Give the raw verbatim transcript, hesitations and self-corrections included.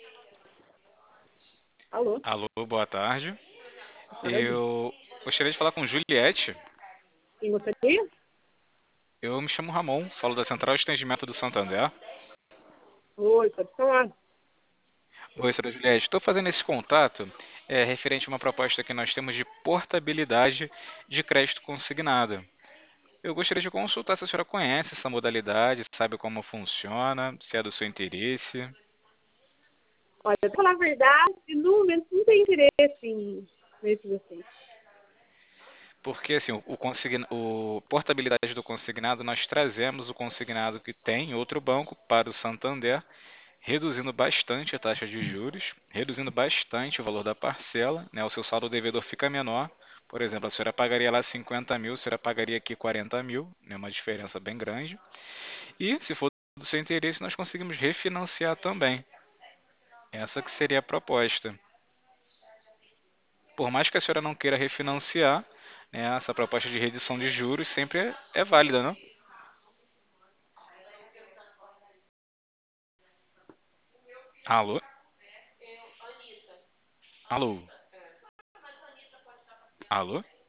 Alô, Alô, boa tarde. boa tarde. Eu gostaria de falar com Juliette. Quem gostaria? Eu me chamo Ramon, falo da Central de Atendimento do Santander. Oi, pode falar. Oi, senhora Juliette. Estou fazendo esse contato é, referente a uma proposta que nós temos de portabilidade de crédito consignado. Eu gostaria de consultar se a senhora conhece essa modalidade, sabe como funciona, se é do seu interesse. Olha, pra falar a verdade, no momento não tem interesse em nesse assim. Porque assim, o, consigna, o portabilidade do consignado, nós trazemos o consignado que tem em outro banco para o Santander, reduzindo bastante a taxa de juros, reduzindo bastante o valor da parcela, né? O seu saldo devedor fica menor. Por exemplo, a senhora pagaria lá cinquenta mil, a senhora pagaria aqui quarenta mil, né? Uma diferença bem grande. E, se for do seu interesse, nós conseguimos refinanciar também. Essa que seria a proposta. Por mais que a senhora não queira refinanciar, né, essa proposta de redução de juros sempre é, é válida, não? Alô? Alô? Alô?